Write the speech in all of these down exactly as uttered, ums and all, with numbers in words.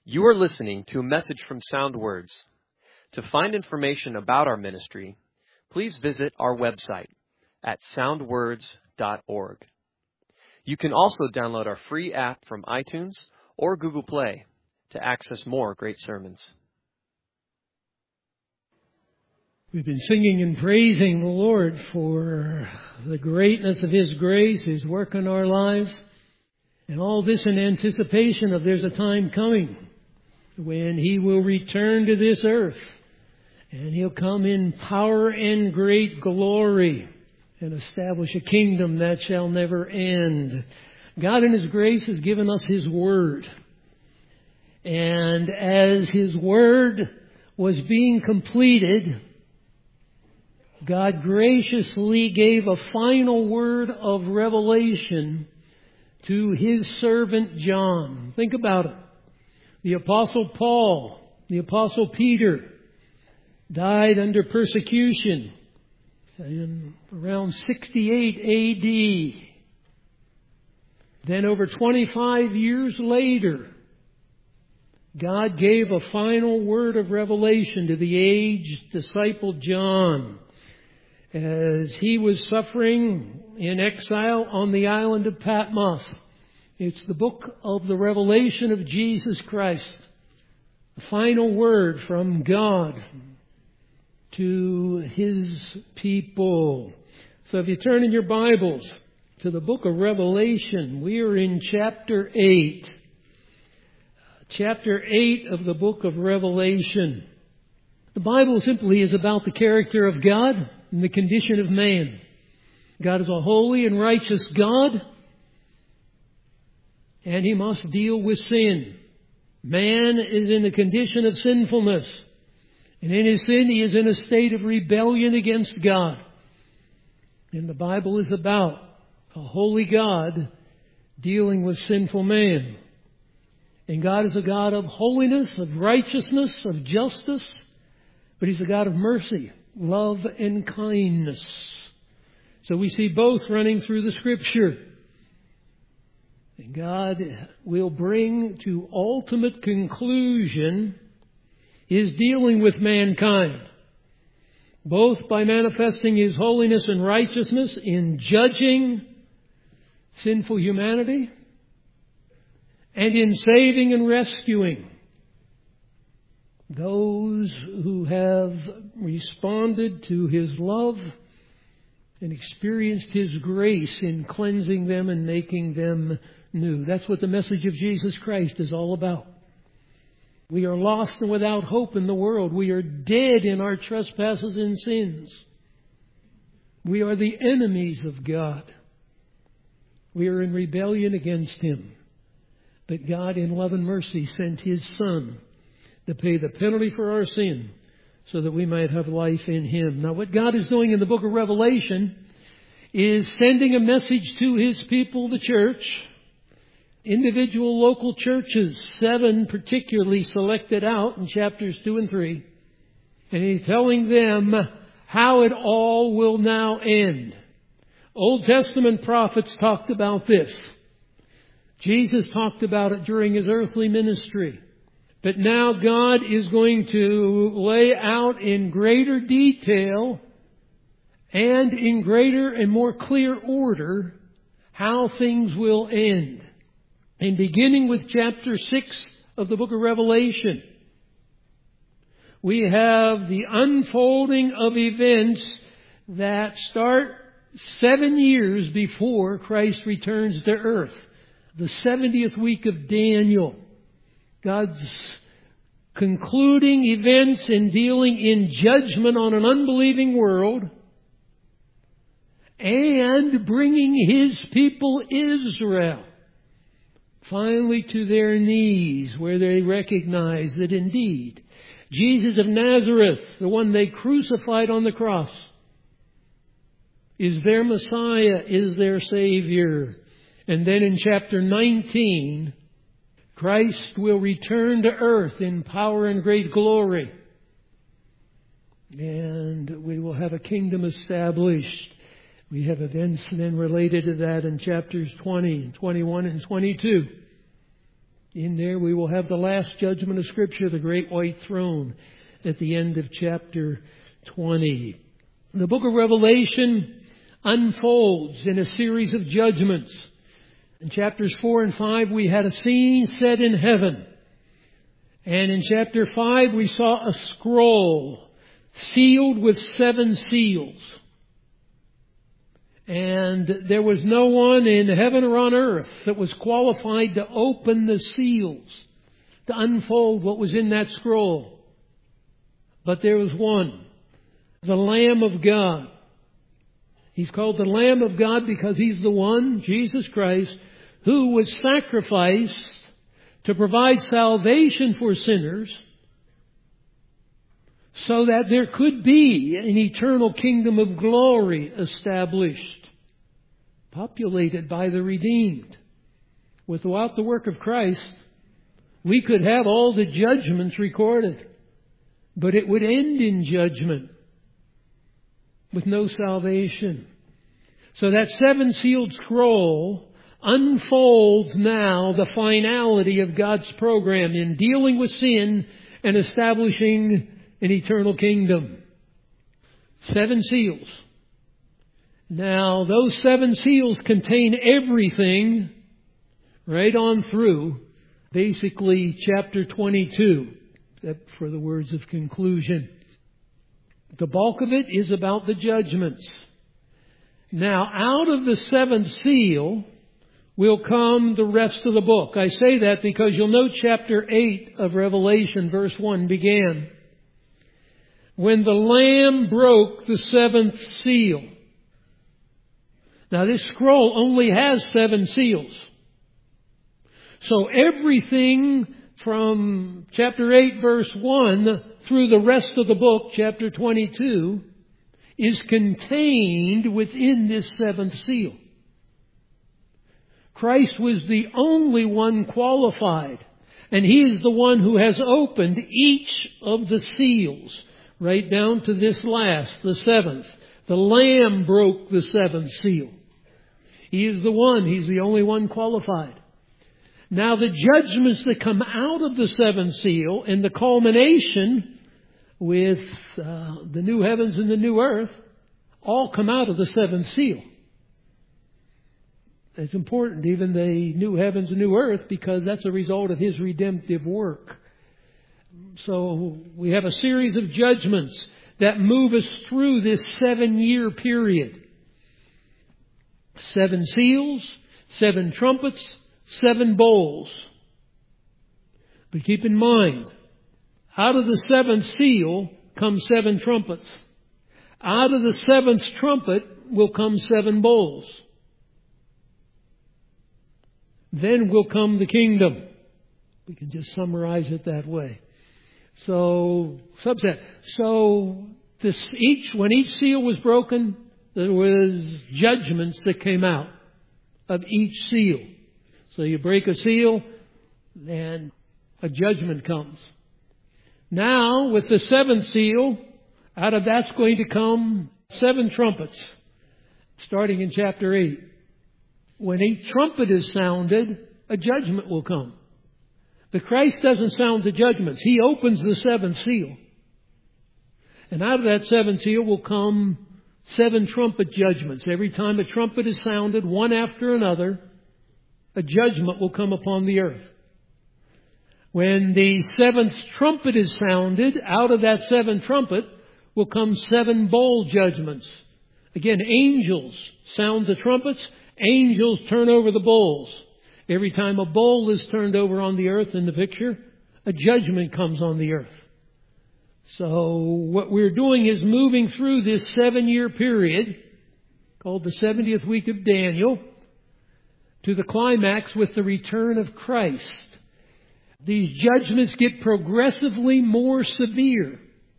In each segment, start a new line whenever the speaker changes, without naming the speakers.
You are listening to a message from Sound Words. To find information about our ministry, please visit our website at sound words dot org. You can also download our free app from iTunes or Google Play to access more great sermons.
We've been singing and praising the Lord for the greatness of His grace, His work in our lives, and all this in anticipation of there's a time coming when He will return to this earth, and He'll come in power and great glory and establish a kingdom that shall never end. God in His grace has given us His Word. And as His Word was being completed, God graciously gave a final word of revelation to His servant John. Think about it. The Apostle Paul, the Apostle Peter, died under persecution in around sixty-eight A D. Then over twenty-five years later, God gave a final word of revelation to the aged disciple John as he was suffering in exile on the island of Patmos. It's the book of the revelation of Jesus Christ, the final word from God to His people. So if you turn in your Bibles to the book of Revelation, we are in chapter eight. Chapter eight of the book of Revelation. The Bible simply is about the character of God and the condition of man. God is a holy and righteous God, and He must deal with sin. Man is in the condition of sinfulness, and in his sin he is in a state of rebellion against God. And the Bible is about a holy God dealing with sinful man. And God is a God of holiness, of righteousness, of justice, but He's a God of mercy, love, and kindness. So we see both running through the Scripture. And God will bring to ultimate conclusion His dealing with mankind, both by manifesting His holiness and righteousness in judging sinful humanity and in saving and rescuing those who have responded to His love and experienced His grace in cleansing them and making them new. That's what the message of Jesus Christ is all about. We are lost and without hope in the world. We are dead in our trespasses and sins. We are the enemies of God. We are in rebellion against Him. But God in love and mercy sent His Son to pay the penalty for our sin so that we might have life in Him. Now what God is doing in the book of Revelation is sending a message to His people, the church, individual local churches, seven particularly selected out in chapters two and three. And He's telling them how it all will now end. Old Testament prophets talked about this. Jesus talked about it during His earthly ministry. But now God is going to lay out in greater detail and in greater and more clear order how things will end. And beginning with chapter six of the book of Revelation, we have the unfolding of events that start seven years before Christ returns to earth. The seventieth week of Daniel. God's concluding events in dealing in judgment on an unbelieving world and bringing His people Israel finally to their knees, where they recognize that indeed Jesus of Nazareth, the one they crucified on the cross, is their Messiah, is their Savior. And then in chapter nineteen, Christ will return to earth in power and great glory. And we will have a kingdom established. We have events then related to that in chapters twenty and twenty-one and twenty-two. In there we will have the last judgment of Scripture, the great white throne, at the end of chapter twenty. The book of Revelation unfolds in a series of judgments. In chapters four and five we had a scene set in heaven. And in chapter five we saw a scroll sealed with seven seals. And there was no one in heaven or on earth that was qualified to open the seals, to unfold what was in that scroll. But there was one, the Lamb of God. He's called the Lamb of God because He's the one, Jesus Christ, who was sacrificed to provide salvation for sinners so that there could be an eternal kingdom of glory established, populated by the redeemed. Without the work of Christ, we could have all the judgments recorded, but it would end in judgment with no salvation. So that seven-sealed scroll unfolds now the finality of God's program in dealing with sin and establishing an eternal kingdom. Seven seals. Now, those seven seals contain everything right on through basically chapter twenty-two, except for the words of conclusion. The bulk of it is about the judgments. Now, out of the seventh seal will come the rest of the book. I say that because you'll note chapter eight of Revelation, verse one began. When the Lamb broke the seventh seal. Now, this scroll only has seven seals. So everything from chapter eight, verse one, through the rest of the book, chapter twenty-two, is contained within this seventh seal. Christ was the only one qualified, and He is the one who has opened each of the seals, right down to this last, the seventh. The Lamb broke the seventh seal. He is the one. He's the only one qualified. Now the judgments that come out of the seventh seal and the culmination with uh, the new heavens and the new earth all come out of the seventh seal. It's important, even the new heavens and new earth, because that's a result of His redemptive work. So we have a series of judgments that move us through this seven-year period. Seven seals, seven trumpets, seven bowls. But keep in mind, out of the seventh seal come seven trumpets. Out of the seventh trumpet will come seven bowls. Then will come the kingdom. We can just summarize it that way. So, subset. So, this each, when each seal was broken, there was judgments that came out of each seal. So you break a seal, and a judgment comes. Now, with the seventh seal, out of that's going to come seven trumpets, starting in chapter eight. When each trumpet is sounded, a judgment will come. But Christ doesn't sound the judgments. He opens the seventh seal. And out of that seventh seal will come seven trumpet judgments. Every time a trumpet is sounded, one after another, a judgment will come upon the earth. When the seventh trumpet is sounded, out of that seventh trumpet will come seven bowl judgments. Again, angels sound the trumpets. Angels turn over the bowls. Every time a bowl is turned over on the earth in the picture, a judgment comes on the earth. So what we're doing is moving through this seven-year period, called the seventieth week of Daniel, to the climax with the return of Christ. These judgments get progressively more severe.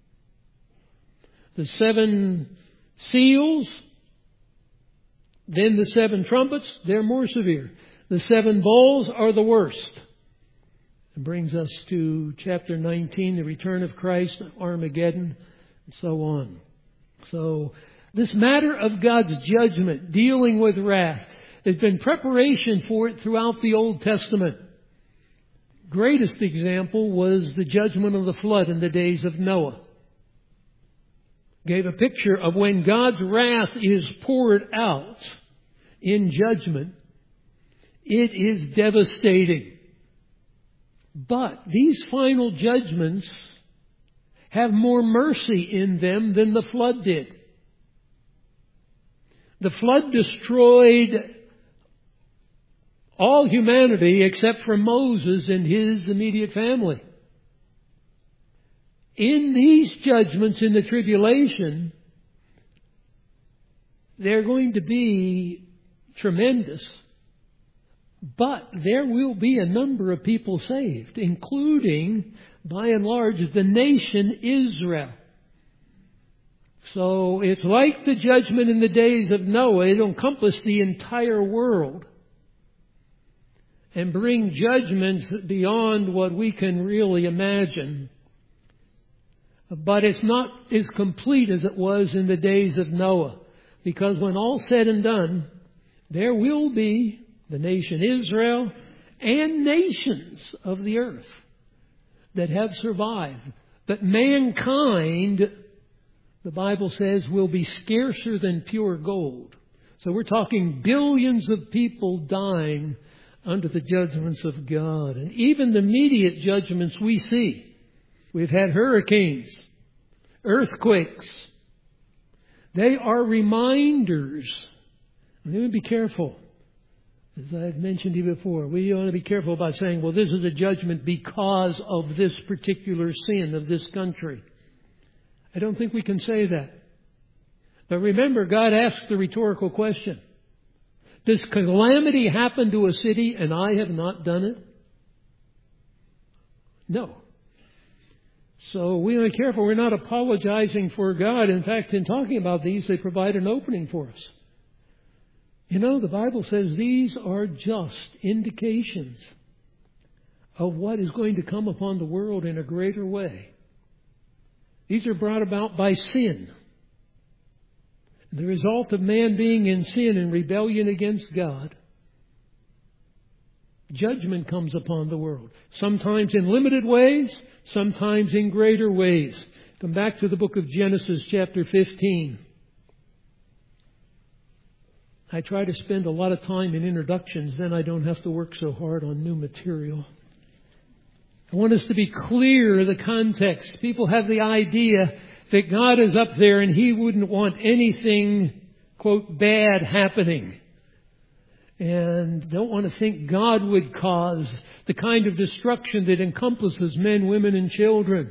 The seven seals, then the seven trumpets, they're more severe. The seven bowls are the worst. It brings us to chapter nineteen, the return of Christ, Armageddon, and so on. So this matter of God's judgment, dealing with wrath, there's been preparation for it throughout the Old Testament. greatest example was the judgment of the flood in the days of Noah. Gave a picture of when God's wrath is poured out in judgment, it is devastating. But these final judgments have more mercy in them than the flood did. The flood destroyed all humanity except for Moses and his immediate family. In these judgments in the tribulation, they're going to be tremendous. But there will be a number of people saved, including, by and large, the nation Israel. So it's like the judgment in the days of Noah. It'll encompass the entire world and bring judgments beyond what we can really imagine. But it's not as complete as it was in the days of Noah. Because when all's said and done, there will be the nation Israel and nations of the earth that have survived. But mankind, the Bible says, will be scarcer than pure gold. So we're talking billions of people dying under the judgments of God. And even the immediate judgments we see. We've had hurricanes, earthquakes. They are reminders. Let me be careful. As I've mentioned to you before, we want to be careful about saying, well, this is a judgment because of this particular sin of this country. I don't think we can say that. But remember, God asked the rhetorical question. Does calamity happen to a city and I have not done it? No. So we want to be careful. We're not apologizing for God. In fact, in talking about these, they provide an opening for us. You know, the Bible says these are just indications of what is going to come upon the world in a greater way. These are brought about by sin. The result of man being in sin and rebellion against God, judgment comes upon the world. Sometimes in limited ways, sometimes in greater ways. Come back to the book of Genesis chapter fifteen. I try to spend a lot of time in introductions, then I don't have to work so hard on new material. I want us to be clear of the context. People have the idea that God is up there and He wouldn't want anything, quote, bad happening. And don't want to think God would cause the kind of destruction that encompasses men, women, and children.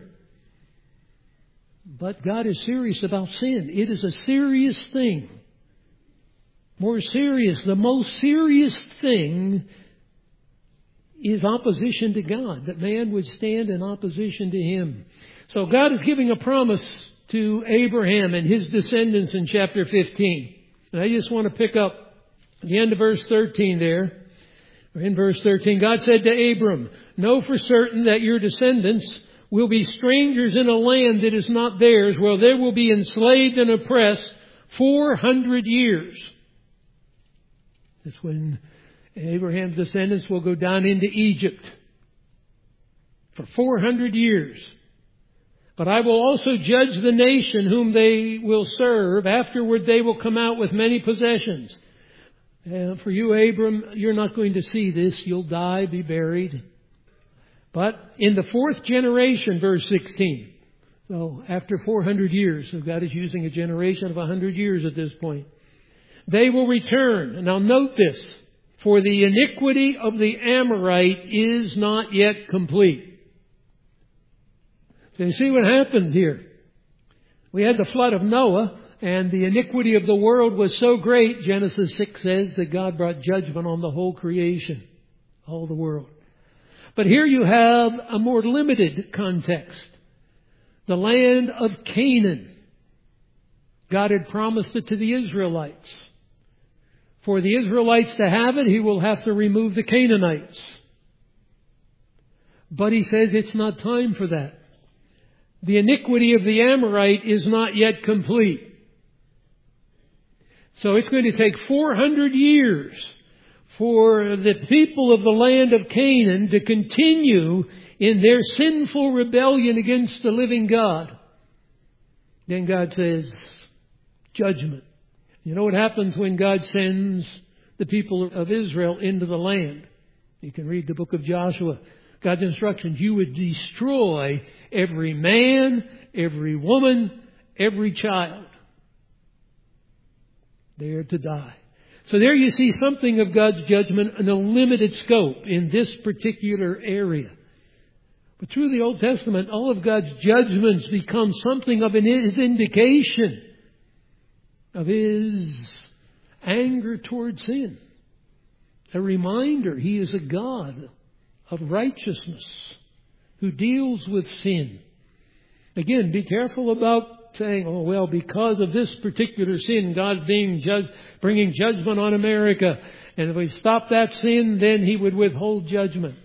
But God is serious about sin. It is a serious thing. More serious, the most serious thing is opposition to God, that man would stand in opposition to Him. So God is giving a promise to Abraham and his descendants in chapter fifteen. And I just want to pick up at the end of verse thirteen there. Or in verse thirteen, God said to Abram, "Know for certain that your descendants will be strangers in a land that is not theirs, where they will be enslaved and oppressed four hundred years. That's when Abraham's descendants will go down into Egypt for four hundred years. But I will also judge the nation whom they will serve. Afterward they will come out with many possessions." And for you, Abram, you're not going to see this. You'll die, be buried. But in the fourth generation, verse sixteen. So after four hundred years, so God is using a generation of one hundred years at this point. "They will return." Now note this. "For the iniquity of the Amorite is not yet complete." So you see what happens here. We had the flood of Noah, and the iniquity of the world was so great, Genesis six says, that God brought judgment on the whole creation, all the world. But here you have a more limited context. The land of Canaan. God had promised it to the Israelites. For the Israelites to have it, He will have to remove the Canaanites. But He says it's not time for that. The iniquity of the Amorite is not yet complete. So it's going to take four hundred years for the people of the land of Canaan to continue in their sinful rebellion against the living God, then God says, judgment. You know what happens when God sends the people of Israel into the land? You can read the book of Joshua. God's instructions, you would destroy every man, every woman, every child. They are to die. So there you see something of God's judgment in a limited scope in this particular area. But through the Old Testament, all of God's judgments become something of an, His indication of His anger toward sin. A reminder He is a God of righteousness who deals with sin. Again, be careful about saying, oh, well, because of this particular sin, God's being judged, bringing judgment on America. And if we stop that sin, then He would withhold judgment.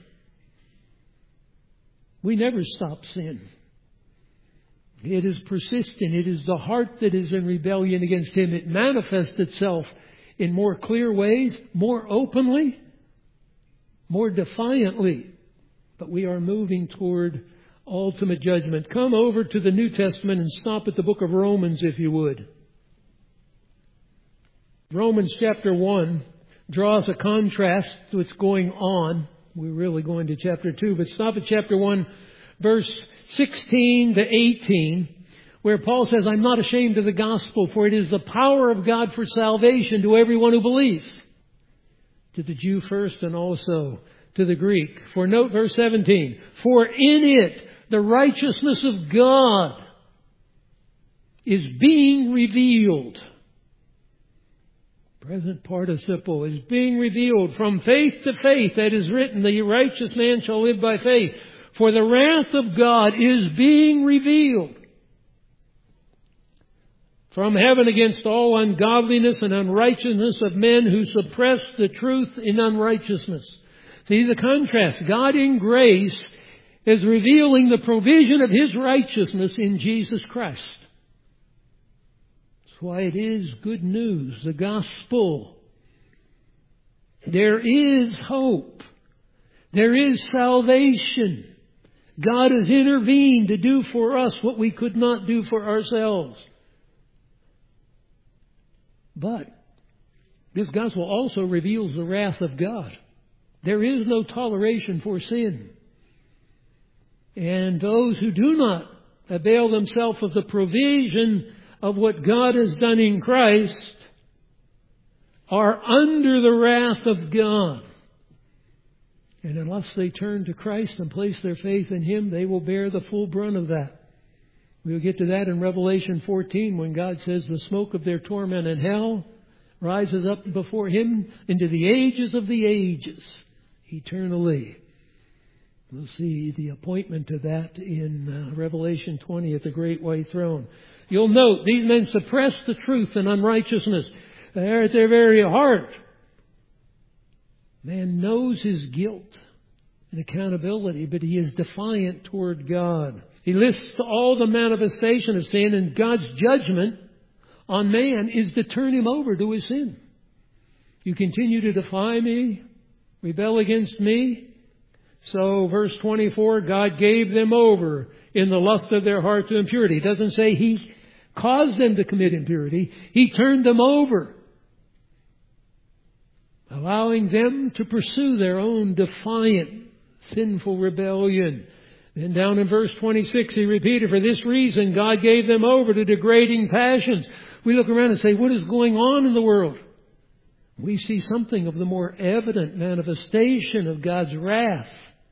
We never stop sin. It is persistent. It is the heart that is in rebellion against Him. It manifests itself in more clear ways, more openly, more defiantly. But we are moving toward ultimate judgment. Come over to the New Testament and stop at the book of Romans, if you would. Romans chapter one draws a contrast to what's going on. We're really going to chapter two, but stop at chapter one, verse sixteen to eighteen, where Paul says, I'm not ashamed of the gospel, for it is the power of God for salvation to everyone who believes. To the Jew first and also to the Greek. For note verse seventeen, for in it the righteousness of God is being revealed. Present participle is being revealed from faith to faith. That is written, the righteous man shall live by faith. For the wrath of God is being revealed from heaven against all ungodliness and unrighteousness of men who suppress the truth in unrighteousness. See the contrast. God in grace is revealing the provision of His righteousness in Jesus Christ. That's why it is good news, the gospel. There is hope. There is salvation. God has intervened to do for us what we could not do for ourselves. But this gospel also reveals the wrath of God. There is no toleration for sin. And those who do not avail themselves of the provision of what God has done in Christ are under the wrath of God. And unless they turn to Christ and place their faith in Him, they will bear the full brunt of that. We'll get to that in Revelation fourteen when God says the smoke of their torment in hell rises up before Him into the ages of the ages, eternally. We'll see the appointment to that in uh, Revelation twenty at the great white throne. You'll note these men suppress the truth and unrighteousness. They're at their very heart. Man knows his guilt and accountability, but he is defiant toward God. He lists all the manifestation of sin, and God's judgment on man is to turn him over to his sin. You continue to defy me, rebel against me. So verse twenty-four, God gave them over in the lust of their heart to impurity. It doesn't say He caused them to commit impurity. He turned them over, allowing them to pursue their own defiant, sinful rebellion. Then down in verse twenty-six, he repeated, for this reason God gave them over to degrading passions. We look around and say, what is going on in the world? We see something of the more evident manifestation of God's wrath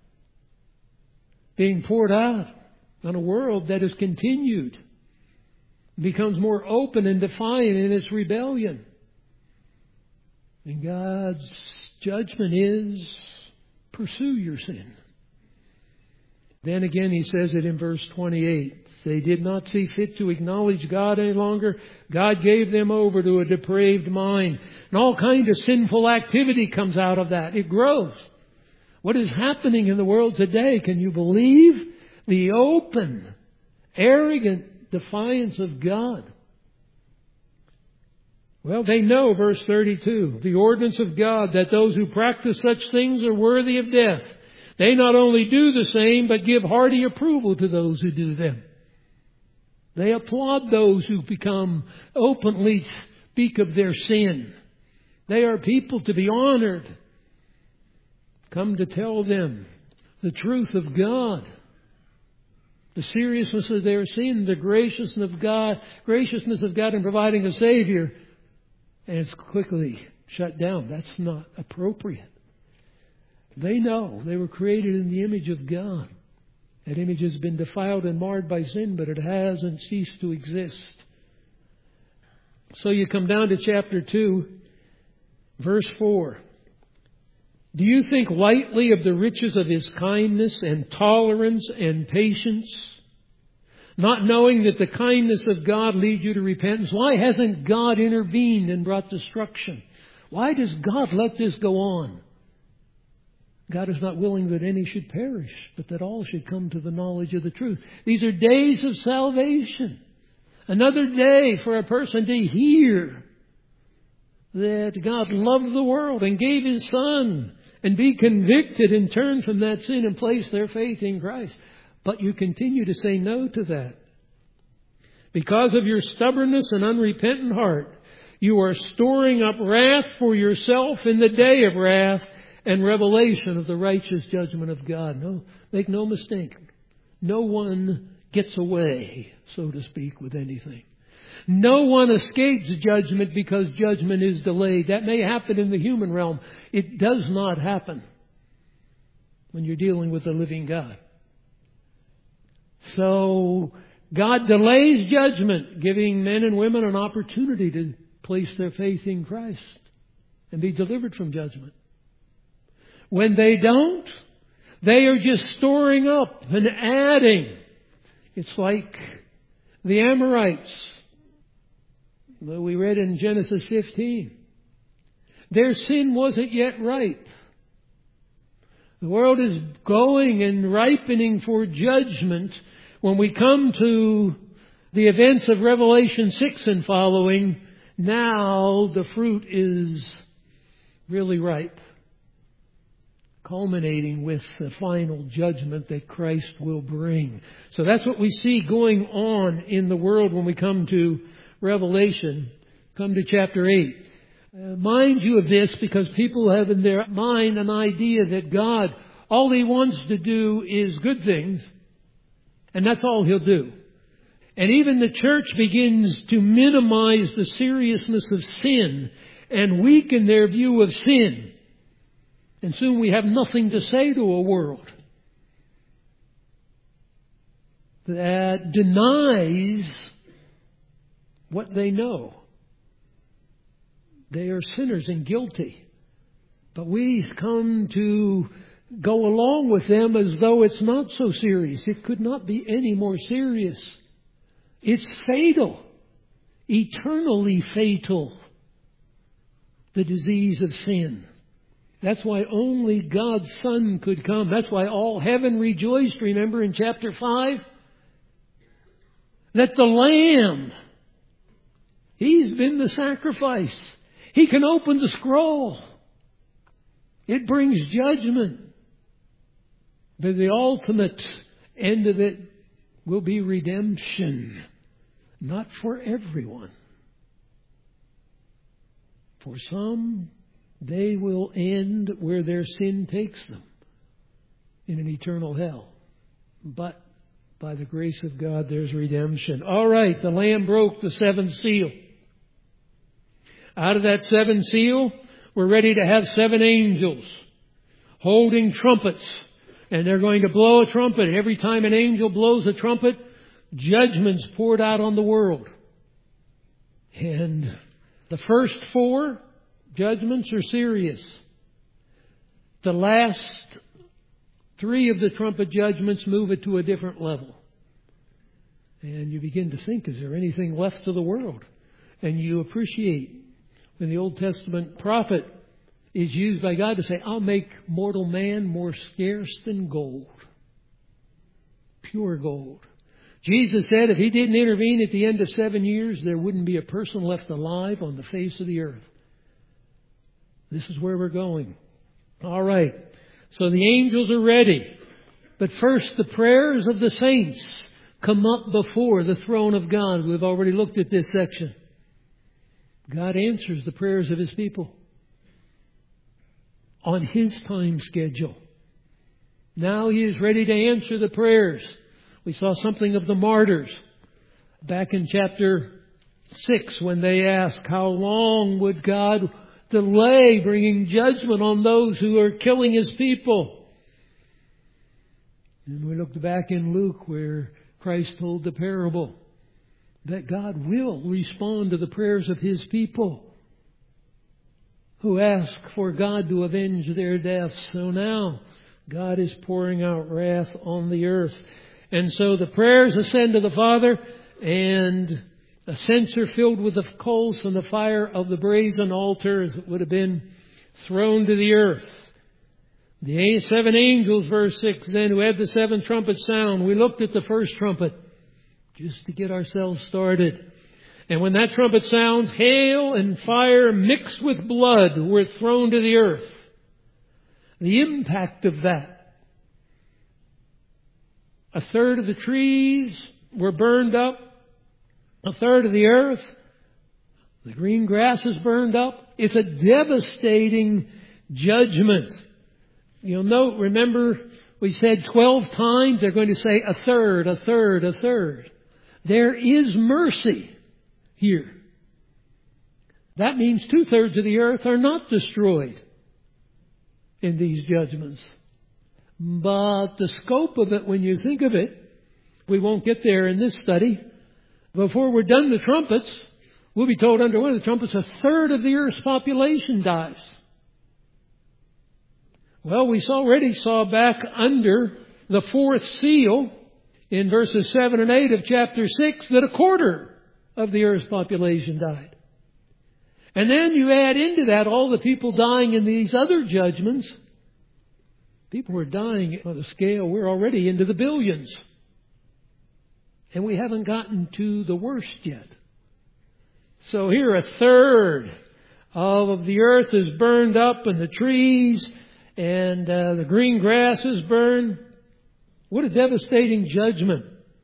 being poured out on a world that has continued, becomes more open and defiant in its rebellion. And God's judgment is, pursue your sin. Then again he says it in verse twenty-eight. They did not see fit to acknowledge God any longer. God gave them over to a depraved mind. And all kinds of sinful activity comes out of that. It grows. What is happening in the world today? Can you believe the open, arrogant defiance of God? Well, they know, verse thirty-two, the ordinance of God, that those who practice such things are worthy of death. They not only do the same, but give hearty approval to those who do them. They applaud those who become openly speak of their sin. They are people to be honored. Come to tell them the truth of God, the seriousness of their sin, the graciousness of God, graciousness of God in providing a Savior. And it's quickly shut down. That's not appropriate. They know they were created in the image of God. That image has been defiled and marred by sin, but it hasn't ceased to exist. So you come down to chapter two, verse four. Do you think lightly of the riches of His kindness and tolerance and patience, not knowing that the kindness of God leads you to repentance? Why hasn't God intervened and brought destruction? Why does God let this go on? God is not willing that any should perish, but that all should come to the knowledge of the truth. These are days of salvation. Another day for a person to hear that God loved the world and gave His Son, and be convicted and turn from that sin and place their faith in Christ. But you continue to say no to that. Because of your stubbornness and unrepentant heart, you are storing up wrath for yourself in the day of wrath and revelation of the righteous judgment of God. No, make no mistake. No one gets away, so to speak, with anything. No one escapes judgment because judgment is delayed. That may happen in the human realm. It does not happen when you're dealing with the living God. So God delays judgment, giving men and women an opportunity to place their faith in Christ and be delivered from judgment. When they don't, they are just storing up and adding. It's like the Amorites that we read in Genesis fifteen. Their sin wasn't yet ripe. The world is going and ripening for judgment. When we come to the events of Revelation six and following, now the fruit is really ripe, culminating with the final judgment that Christ will bring. So that's what we see going on in the world when we come to Revelation. Come to chapter eight. Uh, mind you of this, because people have in their mind an idea that God, all He wants to do is good things, and that's all He'll do. And even the church begins to minimize the seriousness of sin and weaken their view of sin. And soon we have nothing to say to a world that denies what they know. They are sinners and guilty. But we come to go along with them as though it's not so serious. It could not be any more serious. It's fatal. Eternally fatal. The disease of sin. That's why only God's Son could come. That's why all heaven rejoiced, remember in chapter five? That the Lamb, He's been the sacrifice. He can open the scroll. It brings judgment. But the ultimate end of it will be redemption. Not for everyone. For some, they will end where their sin takes them, in an eternal hell. But by the grace of God, there's redemption. All right, the Lamb broke the seventh seal. Out of that seventh seal, we're ready to have seven angels holding trumpets. And they're going to blow a trumpet. Every time an angel blows a trumpet, judgment's poured out on the world. And the first four judgments are serious. The last three of the trumpet judgments move it to a different level. And you begin to think, is there anything left to the world? And you appreciate when the Old Testament prophet is used by God to say, I'll make mortal man more scarce than gold. Pure gold. Jesus said if He didn't intervene at the end of seven years, there wouldn't be a person left alive on the face of the earth. This is where we're going. All right. So the angels are ready. But first, the prayers of the saints come up before the throne of God. We've already looked at this section. God answers the prayers of His people on His time schedule. Now He is ready to answer the prayers. We saw something of the martyrs back in chapter six when they asked, how long would God delay bringing judgment on those who are killing His people? And we looked back in Luke where Christ told the parable that God will respond to the prayers of His people who ask for God to avenge their deaths. So now God is pouring out wrath on the earth. And so the prayers ascend to the Father, and a censer filled with the coals from the fire of the brazen altar, as it would have been, thrown to the earth. The seven angels, verse six, then, who had the seven trumpets sound. We looked at the first trumpet just to get ourselves started. And when that trumpet sounds, hail and fire mixed with blood were thrown to the earth. The impact of that. A third of the trees were burned up. A third of the earth. The green grass is burned up. It's a devastating judgment. You'll note, remember, we said twelve times they're going to say a third, a third, a third. There is mercy here. That means two-thirds of the earth are not destroyed in these judgments. But the scope of it, when you think of it, we won't get there in this study. Before we're done with trumpets, we'll be told under one of the trumpets a third of the earth's population dies. Well, we already saw back under the fourth seal in verses seven and eight of chapter six that a quarter of the earth's population died. And then you add into that all the people dying in these other judgments. People are dying on a scale, we're already into the billions. And we haven't gotten to the worst yet. So here a third of the earth is burned up, and the trees and uh, the green grass is burned. What a devastating judgment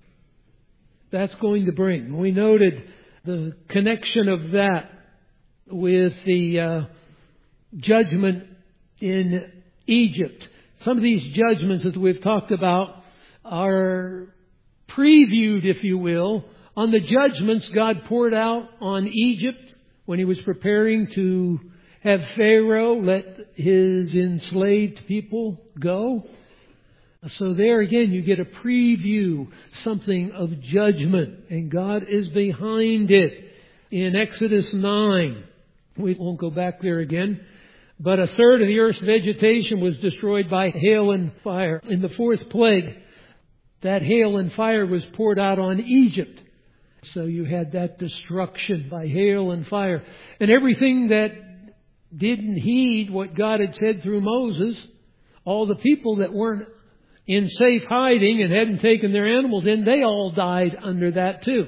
that's going to bring. We noted the connection of that with the uh, judgment in Egypt. Some of these judgments, as we've talked about, are previewed, if you will, on the judgments God poured out on Egypt when He was preparing to have Pharaoh let his enslaved people go. So there again you get a preview, something of judgment, and God is behind it. In Exodus nine, we won't go back there again, but a third of the earth's vegetation was destroyed by hail and fire. In the fourth plague, that hail and fire was poured out on Egypt. So you had that destruction by hail and fire. And everything that didn't heed what God had said through Moses, all the people that weren't in safe hiding and hadn't taken their animals in, they all died under that too.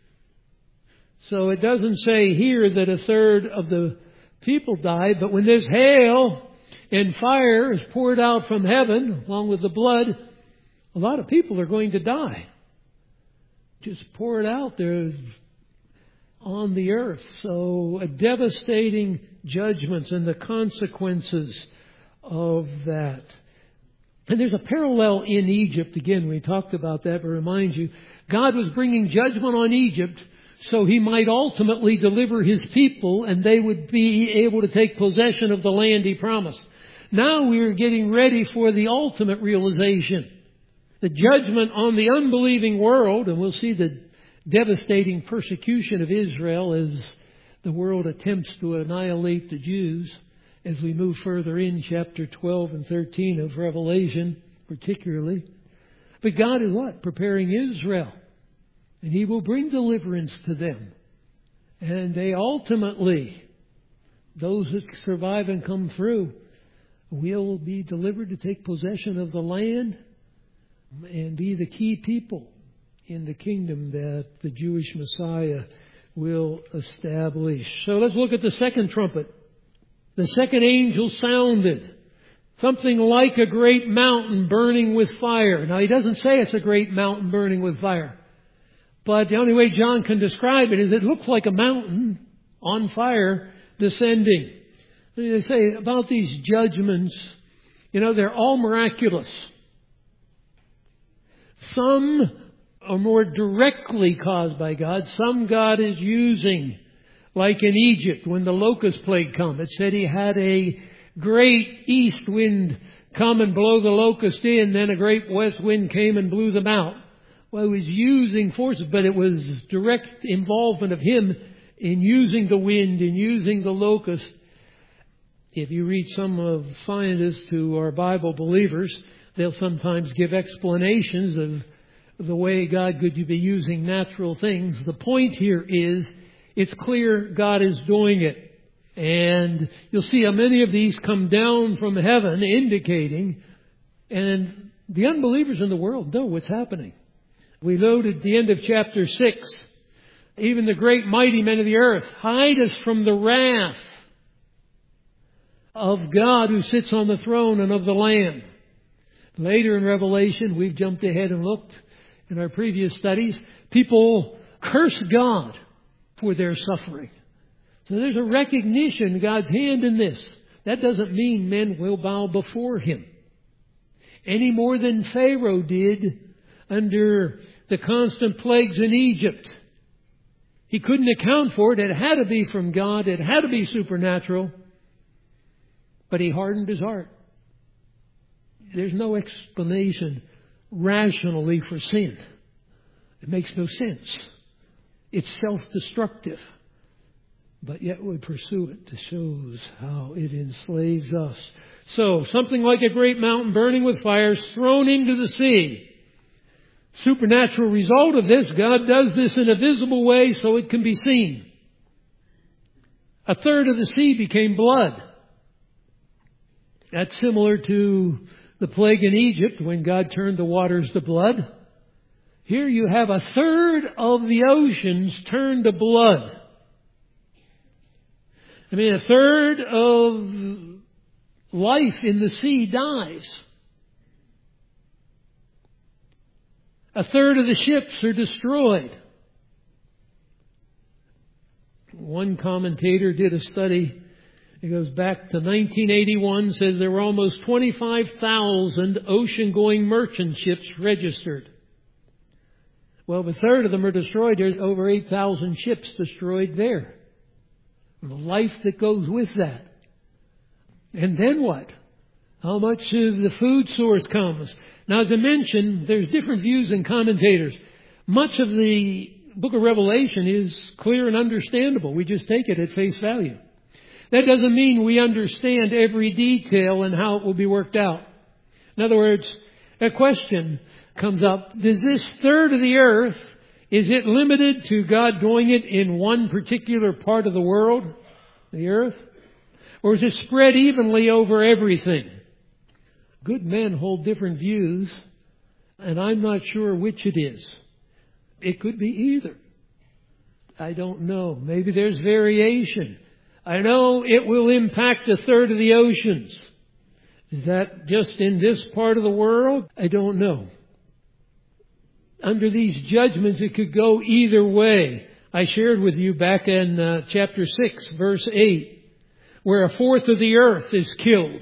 So it doesn't say here that a third of the people died, but when this hail and fire is poured out from heaven, along with the blood, a lot of people are going to die. Just pour it out there on the earth. So a devastating judgments and the consequences of that. And there's a parallel in Egypt. Again, we talked about that, but remind you, God was bringing judgment on Egypt so He might ultimately deliver His people and they would be able to take possession of the land He promised. Now we're getting ready for the ultimate realization. The judgment on the unbelieving world, and we'll see the devastating persecution of Israel as the world attempts to annihilate the Jews as we move further in chapter twelve and thirteen of Revelation particularly. But God is what? Preparing Israel. And He will bring deliverance to them. And they ultimately, those that survive and come through, will be delivered to take possession of the land and be the key people in the kingdom that the Jewish Messiah will establish. So let's look at the second trumpet. The second angel sounded, something like a great mountain burning with fire. Now, he doesn't say it's a great mountain burning with fire. But the only way John can describe it is it looks like a mountain on fire descending. They say about these judgments, you know, they're all miraculous. Some are more directly caused by God. Some God is using, like in Egypt when the locust plague come. It said he had a great east wind come and blow the locust in, then a great west wind came and blew them out. Well, he was using forces, but it was direct involvement of him in using the wind, in using the locust. If you read some of scientists who are Bible believers, they'll sometimes give explanations of the way God could be using natural things. The point here is, it's clear God is doing it. And you'll see how many of these come down from heaven, indicating, and the unbelievers in the world know what's happening. We note at the end of chapter six, even the great mighty men of the earth, hide us from the wrath of God who sits on the throne and of the Lamb. Later in Revelation, we've jumped ahead and looked in our previous studies, people curse God for their suffering. So there's a recognition of God's hand in this. That doesn't mean men will bow before Him any more than Pharaoh did under the constant plagues in Egypt. He couldn't account for it. It had to be from God. It had to be supernatural. But he hardened his heart. There's no explanation rationally for sin. It makes no sense. It's self-destructive. But yet we pursue it. It shows how it enslaves us. So, something like a great mountain burning with fire is thrown into the sea. Supernatural result of this, God does this in a visible way so it can be seen. A third of the sea became blood. That's similar to the plague in Egypt when God turned the waters to blood. Here you have a third of the oceans turned to blood. I mean, a third of life in the sea dies. A third of the ships are destroyed. One commentator did a study. It goes back to nineteen eighty-one, says there were almost twenty-five thousand ocean-going merchant ships registered. Well, if a third of them are destroyed, there's over eight thousand ships destroyed there. The life that goes with that. And then what? How much of the food source comes? Now, as I mentioned, there's different views in commentators. Much of the book of Revelation is clear and understandable. We just take it at face value. That doesn't mean we understand every detail and how it will be worked out. In other words, a question comes up. Does this third of the earth, is it limited to God doing it in one particular part of the world, the earth? Or is it spread evenly over everything? Good men hold different views, and I'm not sure which it is. It could be either. I don't know. Maybe there's variation. I know it will impact a third of the oceans. Is that just in this part of the world? I don't know. Under these judgments, it could go either way. I shared with you back in uh, chapter six, verse eight, where a fourth of the earth is killed.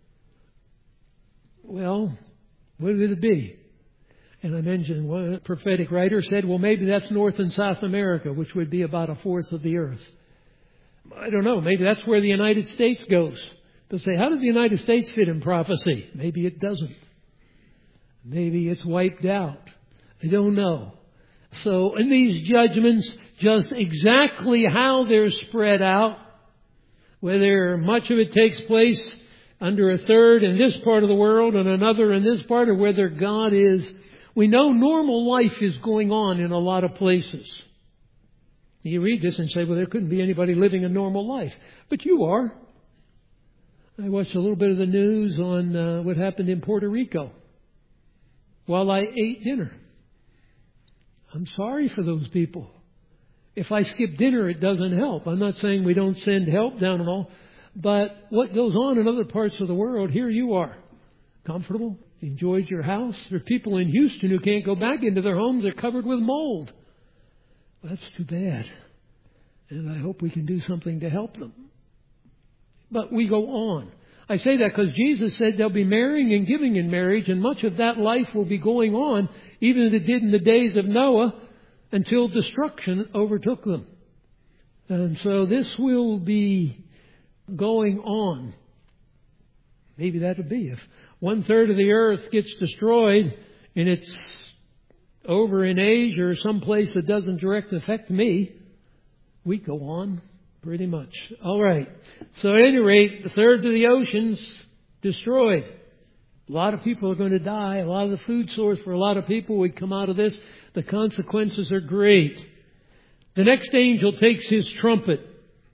Well, what would it be? And I mentioned one prophetic writer said, well, maybe that's North and South America, which would be about a fourth of the earth. I don't know. Maybe that's where the United States goes. They'll say, how does the United States fit in prophecy? Maybe it doesn't. Maybe it's wiped out. I don't know. So in these judgments, just exactly how they're spread out, whether much of it takes place under a third in this part of the world and another in this part, or whether God is... We know normal life is going on in a lot of places. You read this and say, well, there couldn't be anybody living a normal life. But you are. I watched a little bit of the news on uh, what happened in Puerto Rico while I ate dinner. I'm sorry for those people. If I skip dinner, it doesn't help. I'm not saying we don't send help down and all. But what goes on in other parts of the world, here you are. Comfortable, enjoyed your house. There are people in Houston who can't go back into their homes. They're covered with mold. That's too bad. And I hope we can do something to help them. But we go on. I say that because Jesus said they'll be marrying and giving in marriage, and much of that life will be going on, even as it did in the days of Noah, until destruction overtook them. And so this will be going on. Maybe that would be if one third of the earth gets destroyed and it's over in Asia or someplace that doesn't directly affect me, we go on pretty much. All right. So at any rate, a third of the oceans destroyed. A lot of people are going to die. A lot of the food source for a lot of people would come out of this. The consequences are great. The next angel takes his trumpet.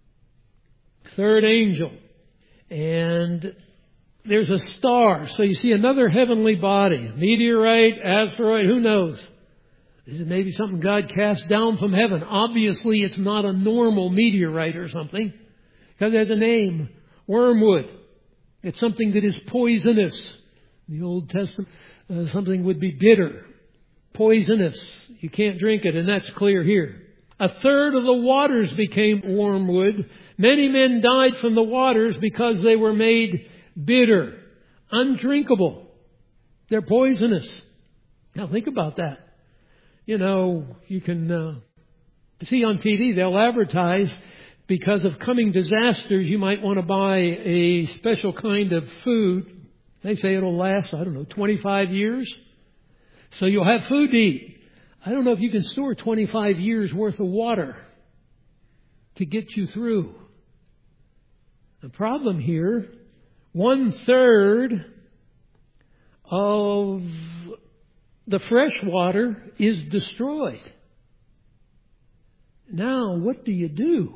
Third angel. And there's a star. So you see another heavenly body. Meteorite, asteroid, who knows? This is maybe something God cast down from heaven. Obviously, it's not a normal meteorite or something. Because it has a name. Wormwood. It's something that is poisonous. In the Old Testament, uh, something would be bitter. Poisonous. You can't drink it, and that's clear here. A third of the waters became wormwood. Many men died from the waters because they were made bitter, undrinkable. They're poisonous. Now think about that. You know, you can uh, see on T V, they'll advertise because of coming disasters, you might want to buy a special kind of food. They say it'll last, I don't know, twenty-five years. So you'll have food to eat. I don't know if you can store twenty-five years worth of water to get you through. The problem here, one third of the fresh water is destroyed. Now, what do you do?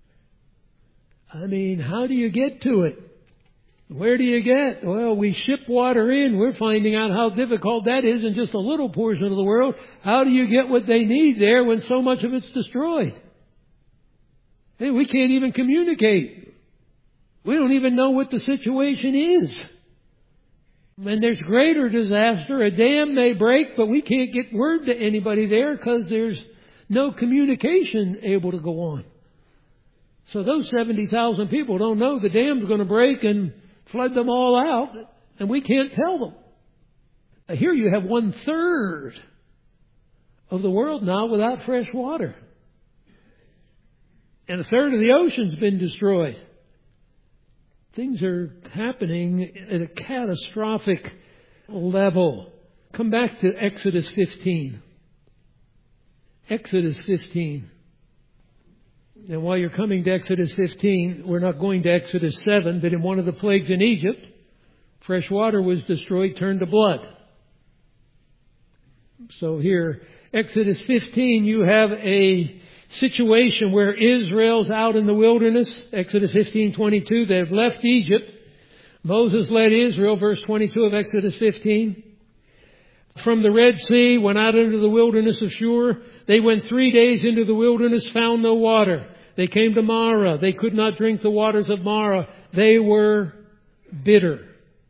I mean, how do you get to it? Where do you get? Well, we ship water in. We're finding out how difficult that is in just a little portion of the world. How do you get what they need there when so much of it's destroyed? Hey, we can't even communicate. We don't even know what the situation is. When there's greater disaster, a dam may break, but we can't get word to anybody there because there's no communication able to go on. So those seventy thousand people don't know the dam's going to break and flood them all out, and we can't tell them. Here you have one third of the world now without fresh water. And a third of the ocean's been destroyed. Things are happening at a catastrophic level. Come back to Exodus fifteen. Exodus fifteen. And while you're coming to Exodus fifteen, we're not going to Exodus seven, but in one of the plagues in Egypt, fresh water was destroyed, turned to blood. So here, Exodus fifteen, you have a situation where Israel's out in the wilderness. Exodus fifteen twenty-two, they've left Egypt. Moses led Israel, verse twenty-two of Exodus fifteen. From the Red Sea, went out into the wilderness of Shur. They went three days into the wilderness, found no water. They came to Marah. They could not drink the waters of Marah. They were bitter.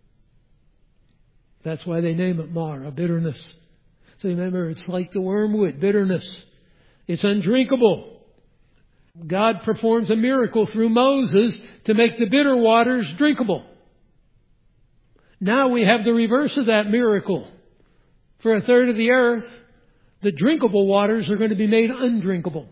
That's why they name it Marah, bitterness. So remember, it's like the wormwood, bitterness. It's undrinkable. God performs a miracle through Moses to make the bitter waters drinkable. Now we have the reverse of that miracle. For a third of the earth, the drinkable waters are going to be made undrinkable.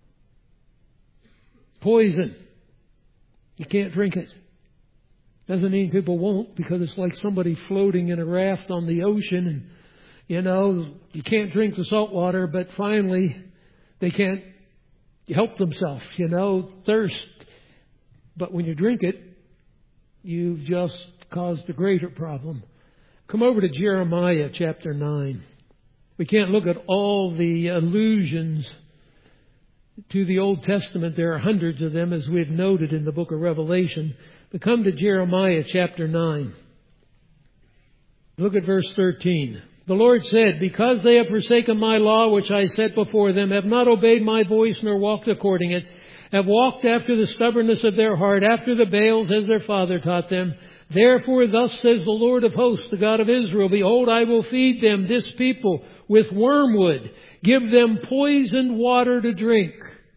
Poison. You can't drink it. Doesn't mean people won't, because it's like somebody floating in a raft on the ocean and, you know, you can't drink the salt water, but finally they can't help themselves, you know, thirst. But when you drink it, you've just caused a greater problem. Come over to Jeremiah chapter nine. We can't look at all the allusions to the Old Testament. There are hundreds of them, as we've noted in the book of Revelation. But come to Jeremiah chapter nine. Look at verse thirteen. The Lord said, because they have forsaken my law which I set before them, have not obeyed my voice nor walked according it, have walked after the stubbornness of their heart, after the Baals as their father taught them. Therefore thus says the Lord of hosts, the God of Israel, behold, I will feed them, this people, with wormwood, give them poisoned water to drink.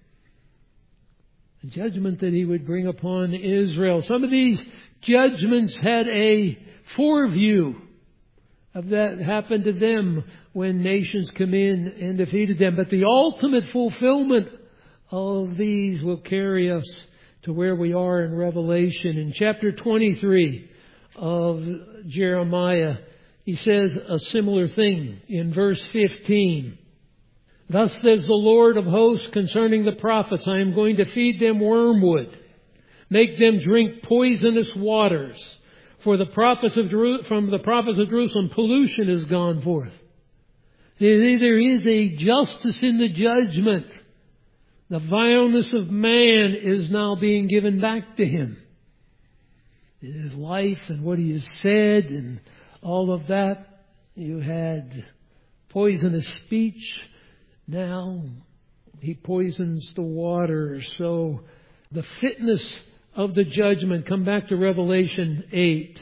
The judgment that He would bring upon Israel. Some of these judgments had a foreview of that happened to them when nations come in and defeated them. But the ultimate fulfillment of these will carry us to where we are in Revelation. In chapter twenty-three of Jeremiah, he says a similar thing in verse fifteen. Thus says the Lord of hosts concerning the prophets, I am going to feed them wormwood, make them drink poisonous waters. For the prophets of Jeru- from the prophets of Jerusalem, pollution has gone forth. There is a justice in the judgment. The vileness of man is now being given back to him. His life and what he has said and all of that. You had poisonous speech. Now he poisons the water. So the fitness of the judgment. Come back to Revelation eight.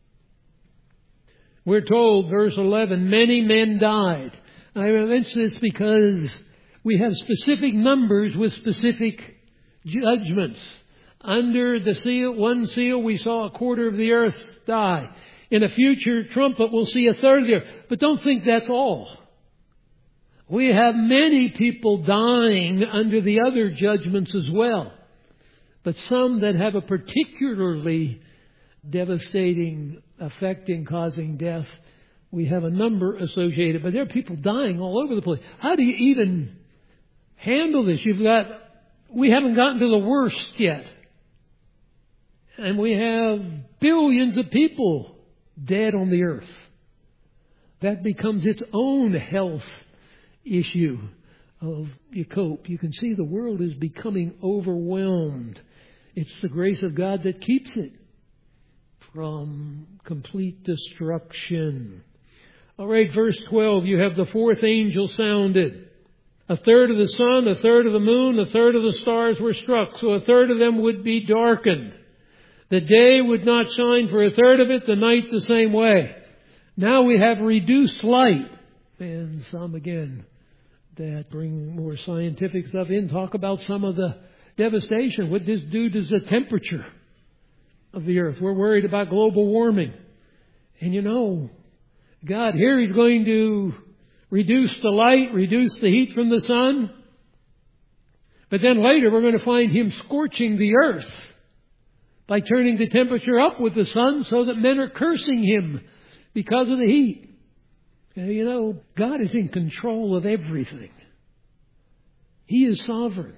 We're told, verse eleven, many men died. And I mention this because we have specific numbers with specific judgments. Under the seal, one seal, we saw a quarter of the earth die. In a future trumpet, we'll see a third of the earth. But don't think that's all. We have many people dying under the other judgments as well. But some that have a particularly devastating effect in causing death, we have a number associated. But there are people dying all over the place. How do you even handle this? You've got, we haven't gotten to the worst yet. And we have billions of people dead on the earth. That becomes its own health issue of you cope. You can see the world is becoming overwhelmed. It's the grace of God that keeps it from complete destruction. All right, verse twelve, you have the fourth angel sounded. A third of the sun, a third of the moon, a third of the stars were struck. So a third of them would be darkened. The day would not shine for a third of it, the night the same way. Now we have reduced light. And some, again, that bring more scientific stuff in, talk about some of the devastation. What this do to the temperature of the earth. We're worried about global warming. And you know, God here, He's going to reduce the light, reduce the heat from the sun. But then later we're going to find Him scorching the earth by turning the temperature up with the sun so that men are cursing Him because of the heat. You know, God is in control of everything. He is sovereign.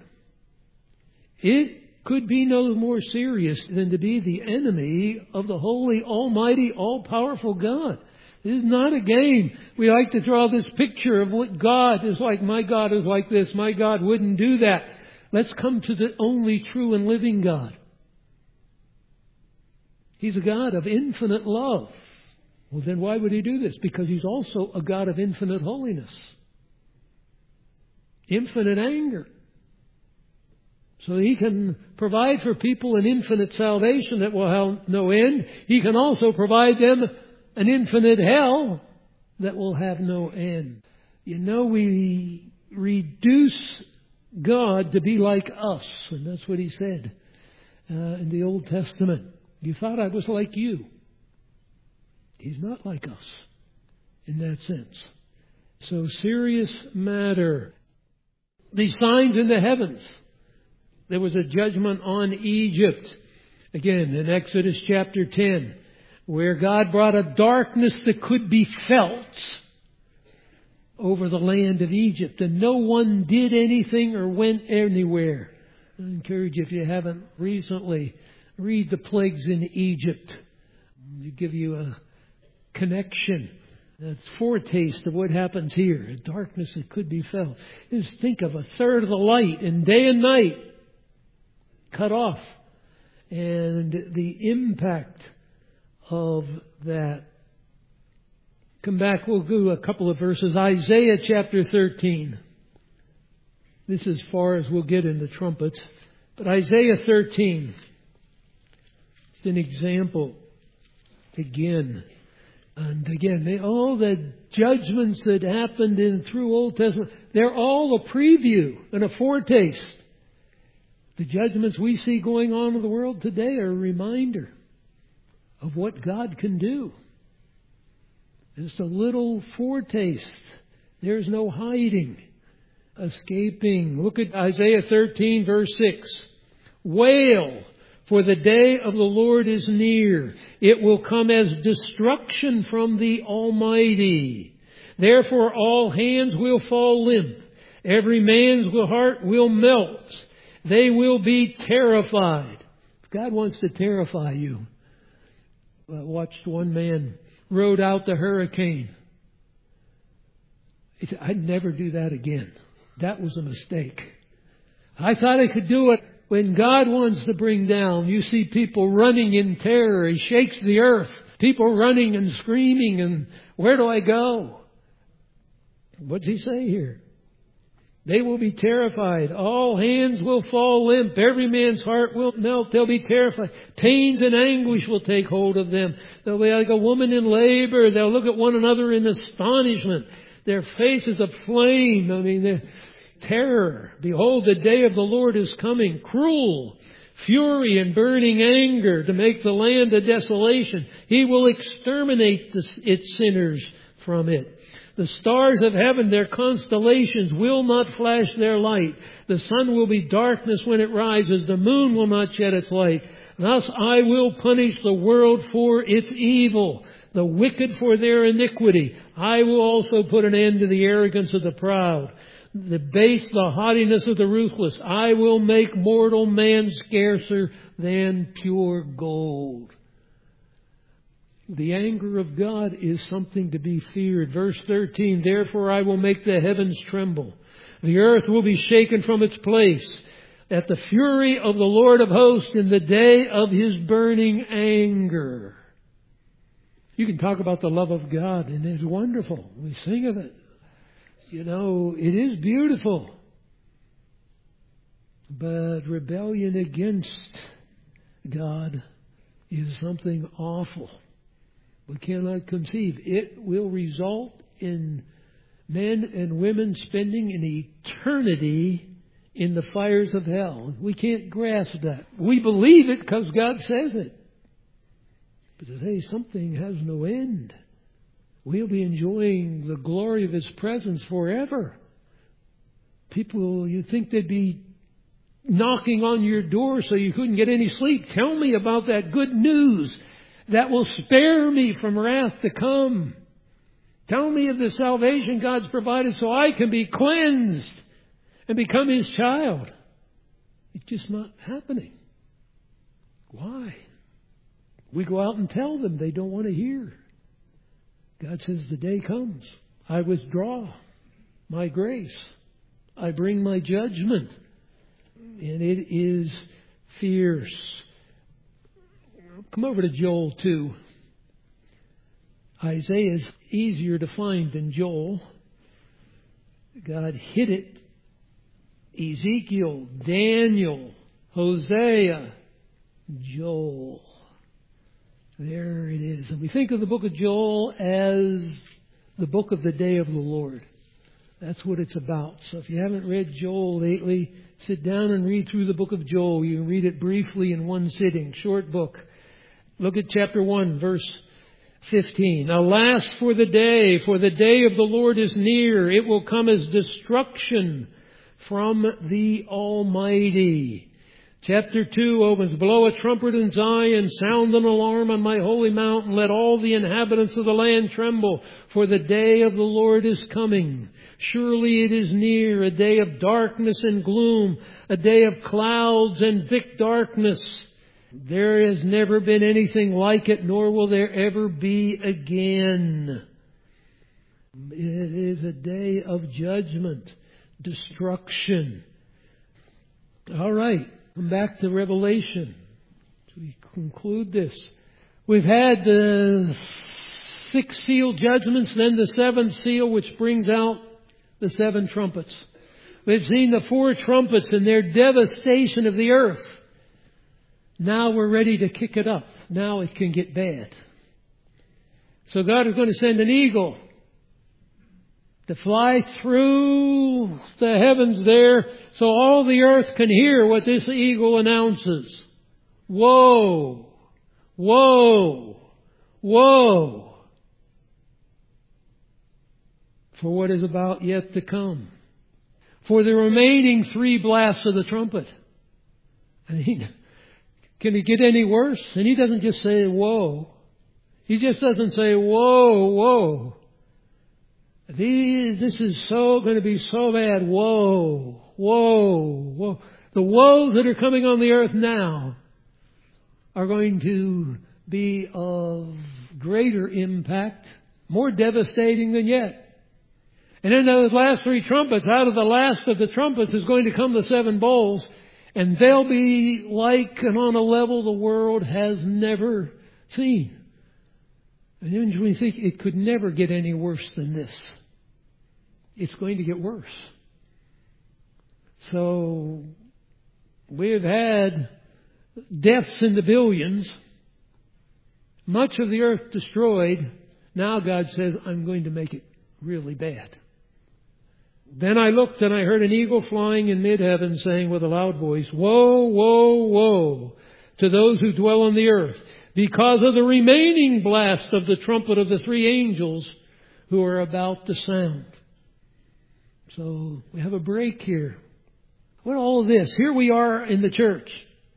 It could be no more serious than to be the enemy of the holy, almighty, all-powerful God. This is not a game. We like to draw this picture of what God is like. My God is like this. My God wouldn't do that. Let's come to the only true and living God. He's a God of infinite love. Well, then why would He do this? Because He's also a God of infinite holiness. Infinite anger. So He can provide for people an infinite salvation that will have no end. He can also provide them an infinite hell that will have no end. You know, we reduce God to be like us. And that's what He said uh, in the Old Testament. You thought I was like you. He's not like us in that sense. So serious matter. The signs in the heavens. There was a judgment on Egypt. Again, in Exodus chapter ten, where God brought a darkness that could be felt over the land of Egypt. And no one did anything or went anywhere. I encourage you, if you haven't recently, read the plagues in Egypt. They give you a connection, a foretaste of what happens here. A darkness that could be felt. Just think of a third of the light in day and night cut off. And the impact of that. Come back, we'll do a couple of verses. Isaiah chapter thirteen. This is as far as we'll get in the trumpets. But Isaiah thirteen. It's an example again. And again, they, all the judgments that happened in through Old Testament, they're all a preview and a foretaste. The judgments we see going on in the world today are a reminder of what God can do. Just a little foretaste. There's no hiding, escaping. Look at Isaiah thirteen, verse six. Wail, for the day of the Lord is near. It will come as destruction from the Almighty. Therefore all hands will fall limp. Every man's heart will melt. They will be terrified. God wants to terrify you. I watched one man rode out the hurricane. He said, I'd never do that again. That was a mistake. I thought I could do it. When God wants to bring down, you see people running in terror. He shakes the earth. People running and screaming. And where do I go? What's he say here? They will be terrified. All hands will fall limp. Every man's heart will melt. They'll be terrified. Pains and anguish will take hold of them. They'll be like a woman in labor. They'll look at one another in astonishment. Their faces aflame. I mean, they're terror. Behold, the day of the Lord is coming. Cruel fury and burning anger to make the land a desolation. He will exterminate the, its sinners from it. The stars of heaven, their constellations, will not flash their light. The sun will be darkness when it rises. The moon will not shed its light. Thus I will punish the world for its evil, the wicked for their iniquity. I will also put an end to the arrogance of the proud, the base, the haughtiness of the ruthless. I will make mortal man scarcer than pure gold. The anger of God is something to be feared. Verse thirteen, therefore I will make the heavens tremble. The earth will be shaken from its place at the fury of the Lord of hosts in the day of His burning anger. You can talk about the love of God, and it's wonderful. We sing of it. You know, it is beautiful. But rebellion against God is something awful. We cannot conceive. It will result in men and women spending an eternity in the fires of hell. We can't grasp that. We believe it because God says it. But to say something has no end. We'll be enjoying the glory of His presence forever. People, you'd think they'd be knocking on your door so you couldn't get any sleep. Tell me about that good news that will spare me from wrath to come. Tell me of the salvation God's provided so I can be cleansed and become His child. It's just not happening. Why? We go out and tell them. They don't want to hear. God says the day comes. I withdraw my grace. I bring my judgment. And it is fierce. Come over to Joel two. Isaiah is easier to find than Joel. God hid it. Ezekiel, Daniel, Hosea, Joel. There it is. And we think of the book of Joel as the book of the day of the Lord. That's what it's about. So if you haven't read Joel lately, sit down and read through the book of Joel. You can read it briefly in one sitting. Short book. Look at chapter one, verse fifteen. Alas for the day, for the day of the Lord is near. It will come as destruction from the Almighty. Chapter two opens, blow a trumpet in Zion, sound an alarm on my holy mountain. Let all the inhabitants of the land tremble, for the day of the Lord is coming. Surely it is near, a day of darkness and gloom, a day of clouds and thick darkness. There has never been anything like it, nor will there ever be again. It is a day of judgment, destruction. All right. Come back to Revelation. So we conclude this. We've had uh, six seal judgments, then the seventh seal, which brings out the seven trumpets. We've seen the four trumpets and their devastation of the earth. Now we're ready to kick it up. Now it can get bad. So God is going to send an eagle to fly through the heavens there so all the earth can hear what this eagle announces. Woe! Woe! Woe! For what is about yet to come. For the remaining three blasts of the trumpet. I mean, can it get any worse? And he doesn't just say woe. He just doesn't say whoa, whoa. These, this is so going to be so bad. Whoa, whoa, whoa. The woes that are coming on the earth now are going to be of greater impact, more devastating than yet. And in those last three trumpets, out of the last of the trumpets is going to come the seven bowls, and they'll be like and on a level the world has never seen. And then we think it could never get any worse than this. It's going to get worse. So we've had deaths in the billions, much of the earth destroyed. Now God says, I'm going to make it really bad. Then I looked and I heard an eagle flying in mid-heaven saying with a loud voice, woe, woe, woe to those who dwell on the earth, because of the remaining blast of the trumpet of the three angels who are about to sound. So we have a break here. What all this? Here we are in the church.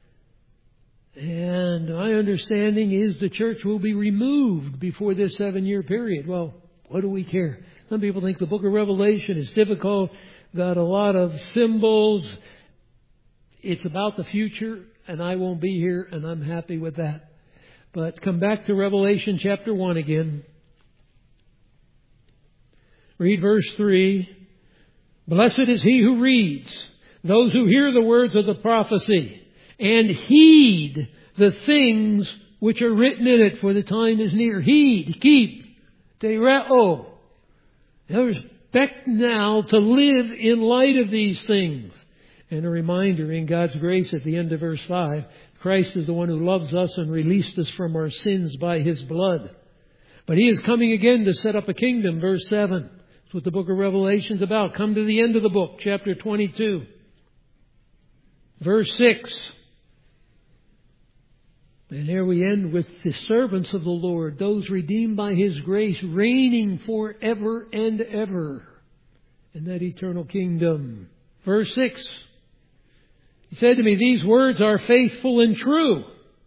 And my understanding is the church will be removed before this seven-year period. Well, what do we care? Some people think the book of Revelation is difficult, got a lot of symbols. It's about the future, and I won't be here, and I'm happy with that. But come back to Revelation chapter one again. Read verse three. Blessed is he who reads, those who hear the words of the prophecy, and heed the things which are written in it, for the time is near. Heed, keep, tereo. Expect now to live in light of these things. And a reminder in God's grace at the end of verse five, Christ is the one who loves us and released us from our sins by His blood. But He is coming again to set up a kingdom, verse seven. That's what the book of Revelation is about. Come to the end of the book, chapter twenty-two. Verse six. And here we end with the servants of the Lord, those redeemed by His grace, reigning forever and ever in that eternal kingdom. Verse six. He said to me, these words are faithful and true.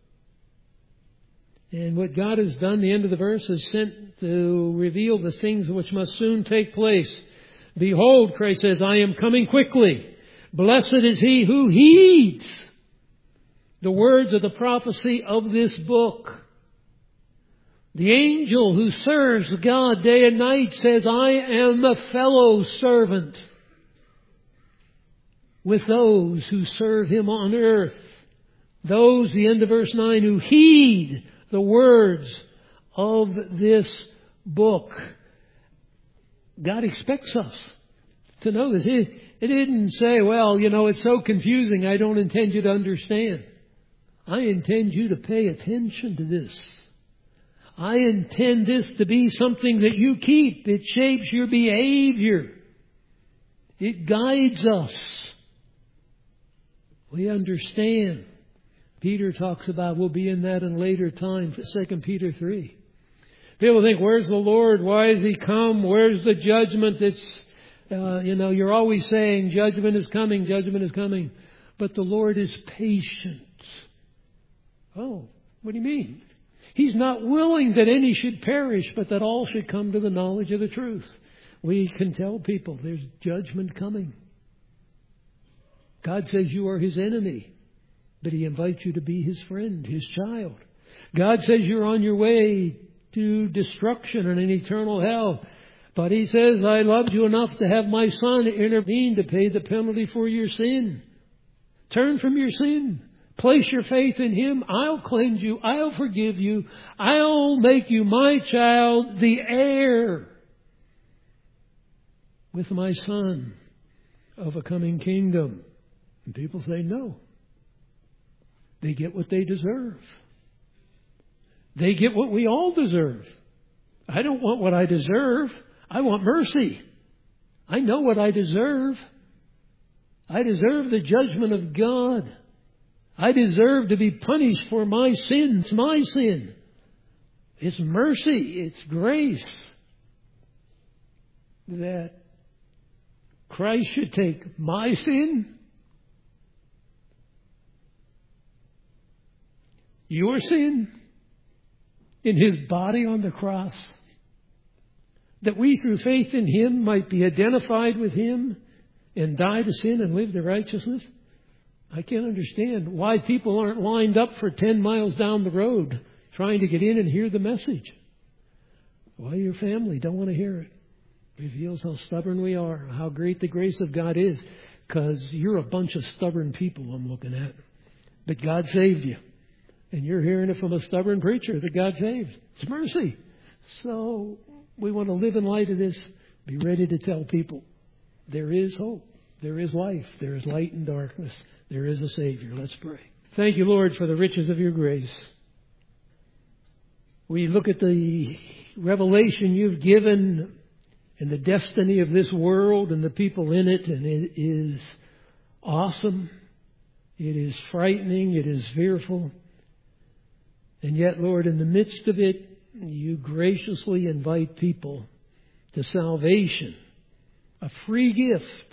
And what God has done, the end of the verse, is sent to reveal the things which must soon take place. Behold, Christ says, I am coming quickly. Blessed is he who heeds the words of the prophecy of this book. The angel who serves God day and night says, I am a fellow servant with those who serve Him on earth. Those, the end of verse nine, who heed the words of this book. God expects us to know this. It, it didn't say, well, you know, it's so confusing, I don't intend you to understand. I intend you to pay attention to this. I intend this to be something that you keep. It shapes your behavior. It guides us. We understand. Peter talks about, we'll be in that in later time, Second Peter three. People think, where's the Lord? Why has He come? Where's the judgment? It's, uh, you know, you're always saying judgment is coming, judgment is coming. But the Lord is patient. Oh, what do you mean? He's not willing that any should perish, but that all should come to the knowledge of the truth. We can tell people there's judgment coming. God says you are His enemy, but He invites you to be His friend, His child. God says you're on your way to destruction and an eternal hell, but He says, I loved you enough to have my Son intervene to pay the penalty for your sin. Turn from your sin. Place your faith in Him. I'll cleanse you. I'll forgive you. I'll make you my child, the heir with my Son of a coming kingdom. And people say no. They get what they deserve. They get what we all deserve. I don't want what I deserve. I want mercy. I know what I deserve. I deserve the judgment of God. I deserve to be punished for my sin. It's my sin. It's mercy. It's grace that Christ should take my sin, your sin, in His body on the cross, that we through faith in Him might be identified with Him and die to sin and live to righteousness. I can't understand why people aren't lined up for ten miles down the road trying to get in and hear the message. Why your family don't want to hear it. Reveals how stubborn we are, how great the grace of God is. Because you're a bunch of stubborn people I'm looking at. But God saved you. And you're hearing it from a stubborn preacher that God saved. It's mercy. So we want to live in light of this. Be ready to tell people there is hope. There is life. There is light in darkness. There is a Savior. Let's pray. Thank you, Lord, for the riches of your grace. We look at the revelation you've given and the destiny of this world and the people in it, and it is awesome. It is frightening. It is fearful. And yet, Lord, in the midst of it, you graciously invite people to salvation, a free gift.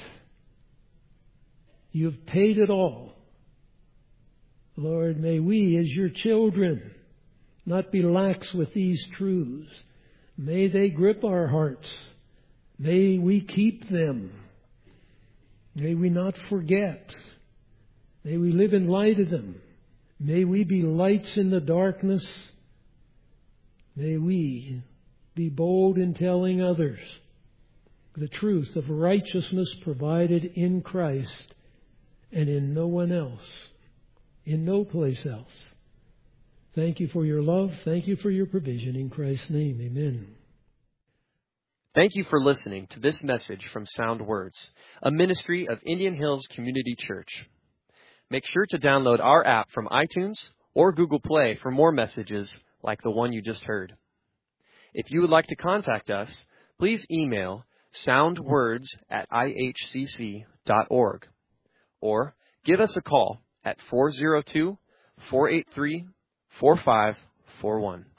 You've paid it all. Lord, may we as your children not be lax with these truths. May they grip our hearts. May we keep them. May we not forget. May we live in light of them. May we be lights in the darkness. May we be bold in telling others the truth of righteousness provided in Christ and in no one else, in no place else. Thank you for your love. Thank you for your provision. In Christ's name, amen.
Thank you for listening to this message from Sound Words, a ministry of Indian Hills Community Church. Make sure to download our app from iTunes or Google Play for more messages like the one you just heard. If you would like to contact us, please email soundwords at i h c c dot org or give us a call at four oh two, four eight three, four five four one.